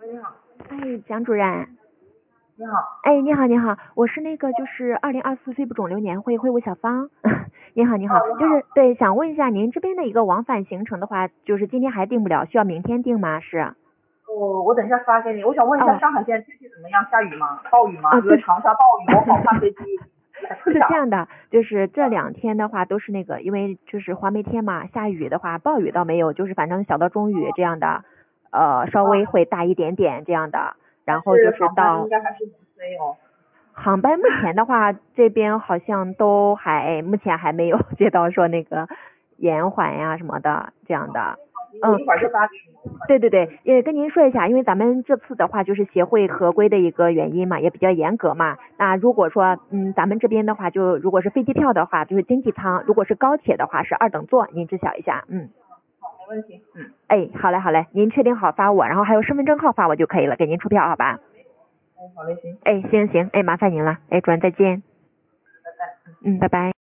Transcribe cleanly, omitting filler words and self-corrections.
喂，你好。 哎，蒋主任。 你好。 哎，你好，你好，我是那个就是2024肺部肿瘤年会会务小芳。你好，你好， 你好。 就是对，想问一下您这边的一个往返行程的话，就是今天还定不了，需要明天定吗？是？ 我等一下发给你。我想问一下， 哦。 上海现在天气怎么样？下雨吗？暴雨吗？ 啊，对。 因为长沙暴雨，我好怕飞机来不了。 是这样的，就是这2天的话都是那个，因为就是黄梅天嘛，下雨的话，暴雨倒没有，就是反正小到中雨这样的，稍微会大一点点这样的，然后就但是航班应是到。 该还是能飞哦。 航班目前的话，这边好像都目前还没有接到说那个延缓呀什么的这样的。 我一会儿就是。 发给你。 对对对，也跟您说一下，因为咱们这次的话就是协会合规的一个原因嘛，也比较严格嘛。那如果说咱们这边的话，就如果是飞机票的话，就是经济舱；如果是高铁的话是2等座，您知晓一下。 好，没问题。 哎，好嘞好嘞，您确定好发我，然后还有身份证号发我就可以了，给您出票好吧？ 好嘞，行。 哎，行行，哎，麻烦您了，哎，主任再见。 拜拜。 拜拜。